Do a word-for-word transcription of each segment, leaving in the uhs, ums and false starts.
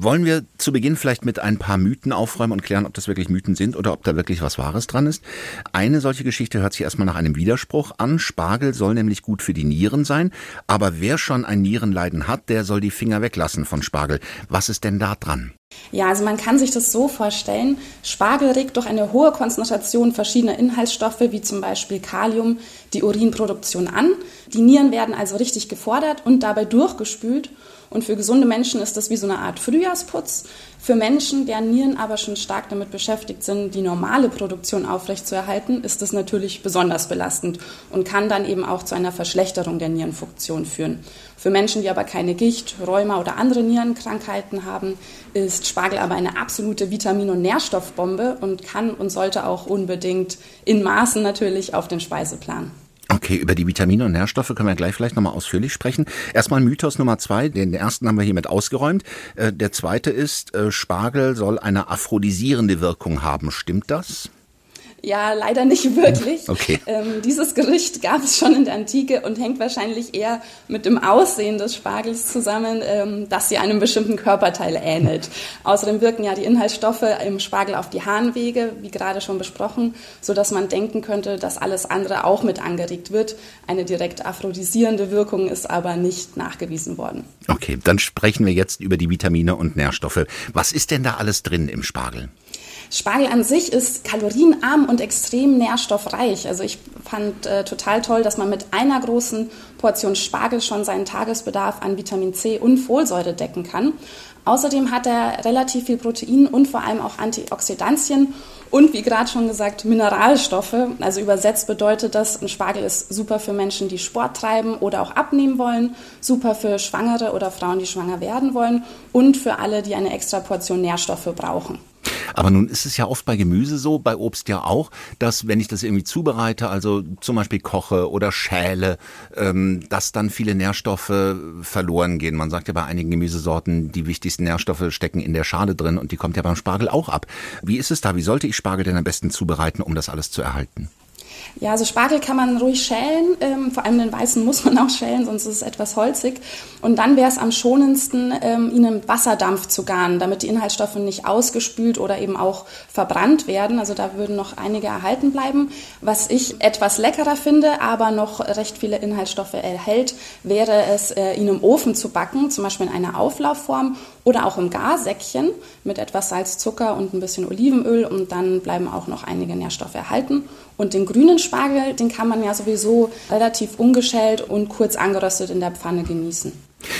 Wollen wir zu Beginn vielleicht mit ein paar Mythen aufräumen und klären, ob das wirklich Mythen sind oder ob da wirklich was Wahres dran ist? Eine solche Geschichte hört sich erstmal nach einem Widerspruch an. Spargel soll nämlich gut für die Nieren sein, aber wer schon ein Nierenleiden hat, der soll die Finger weglassen von Spargel. Was ist denn da dran? Ja, also man kann sich das so vorstellen, Spargel regt durch eine hohe Konzentration verschiedener Inhaltsstoffe, wie zum Beispiel Kalium, die Urinproduktion an. Die Nieren werden also richtig gefordert und dabei durchgespült. Und für gesunde Menschen ist das wie so eine Art Frühjahrsputz. Für Menschen, deren Nieren aber schon stark damit beschäftigt sind, die normale Produktion aufrechtzuerhalten, ist das natürlich besonders belastend und kann dann eben auch zu einer Verschlechterung der Nierenfunktion führen. Für Menschen, die aber keine Gicht, Rheuma oder andere Nierenkrankheiten haben, ist Spargel aber eine absolute Vitamin- und Nährstoffbombe und kann und sollte auch unbedingt in Maßen natürlich auf den Speiseplan. Okay, über die Vitamine und Nährstoffe können wir gleich vielleicht nochmal ausführlich sprechen. Erstmal Mythos Nummer zwei, den ersten haben wir hiermit ausgeräumt. Äh, der zweite ist, äh, Spargel soll eine aphrodisierende Wirkung haben. Stimmt das? Ja, leider nicht wirklich. Okay. Ähm, dieses Gerücht gab es schon in der Antike und hängt wahrscheinlich eher mit dem Aussehen des Spargels zusammen, ähm, dass sie einem bestimmten Körperteil ähnelt. Außerdem wirken ja die Inhaltsstoffe im Spargel auf die Harnwege, wie gerade schon besprochen, sodass man denken könnte, dass alles andere auch mit angeregt wird. Eine direkt aphrodisierende Wirkung ist aber nicht nachgewiesen worden. Okay, dann sprechen wir jetzt über die Vitamine und Nährstoffe. Was ist denn da alles drin im Spargel? Spargel an sich ist kalorienarm und extrem nährstoffreich. Also ich fand äh, total toll, dass man mit einer großen Portion Spargel schon seinen Tagesbedarf an Vitamin C und Folsäure decken kann. Außerdem hat er relativ viel Protein und vor allem auch Antioxidantien und wie gerade schon gesagt Mineralstoffe. Also übersetzt bedeutet das, ein Spargel ist super für Menschen, die Sport treiben oder auch abnehmen wollen, super für Schwangere oder Frauen, die schwanger werden wollen und für alle, die eine extra Portion Nährstoffe brauchen. Aber nun ist es ja oft bei Gemüse so, bei Obst ja auch, dass wenn ich das irgendwie zubereite, also zum Beispiel koche oder schäle, ähm, dass dann viele Nährstoffe verloren gehen. Man sagt ja bei einigen Gemüsesorten, die wichtigsten Nährstoffe stecken in der Schale drin und die kommt ja beim Spargel auch ab. Wie ist es da? Wie sollte ich Spargel denn am besten zubereiten, um das alles zu erhalten? Ja, also Spargel kann man ruhig schälen, ähm, vor allem den weißen muss man auch schälen, sonst ist es etwas holzig. Und dann wäre es am schonendsten, ähm, ihn im Wasserdampf zu garen, damit die Inhaltsstoffe nicht ausgespült oder eben auch verbrannt werden. Also da würden noch einige erhalten bleiben. Was ich etwas leckerer finde, aber noch recht viele Inhaltsstoffe erhält, wäre es, äh, ihn im Ofen zu backen, zum Beispiel in einer Auflaufform oder auch im Garsäckchen mit etwas Salz, Zucker und ein bisschen Olivenöl und dann bleiben auch noch einige Nährstoffe erhalten. Und den grünen Spargel, den kann man ja sowieso relativ ungeschält und kurz angeröstet in der Pfanne genießen.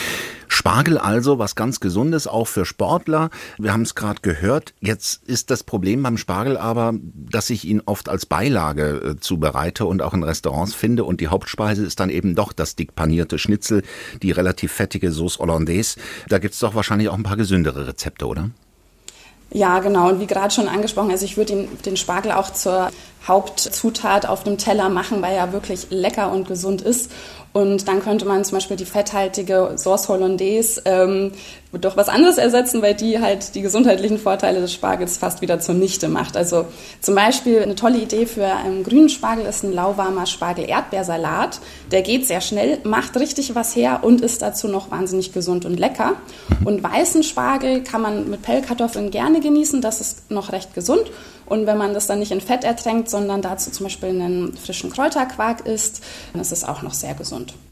Spargel also was ganz Gesundes, auch für Sportler. Wir haben es gerade gehört. Jetzt ist das Problem beim Spargel aber, dass ich ihn oft als Beilage äh, zubereite und auch in Restaurants finde. Und die Hauptspeise ist dann eben doch das dick panierte Schnitzel, die relativ fettige Sauce Hollandaise. Da gibt es doch wahrscheinlich auch ein paar gesündere Rezepte, oder? Ja, genau. Und wie gerade schon angesprochen, also ich würde den, den Spargel auch zur Hauptzutat auf dem Teller machen, weil er wirklich lecker und gesund ist. Und dann könnte man zum Beispiel die fetthaltige Sauce Hollandaise ähm, durch was anderes ersetzen, weil die halt die gesundheitlichen Vorteile des Spargels fast wieder zunichte macht. Also zum Beispiel eine tolle Idee für einen grünen Spargel ist ein lauwarmer Spargel-Erdbeersalat. Der geht sehr schnell, macht richtig was her und ist dazu noch wahnsinnig gesund und lecker. Und weißen Spargel kann man mit Pellkartoffeln gerne genießen, das ist noch recht gesund. Und wenn man das dann nicht in Fett ertränkt, sondern dazu zum Beispiel einen frischen Kräuterquark isst, dann ist es auch noch sehr gesund.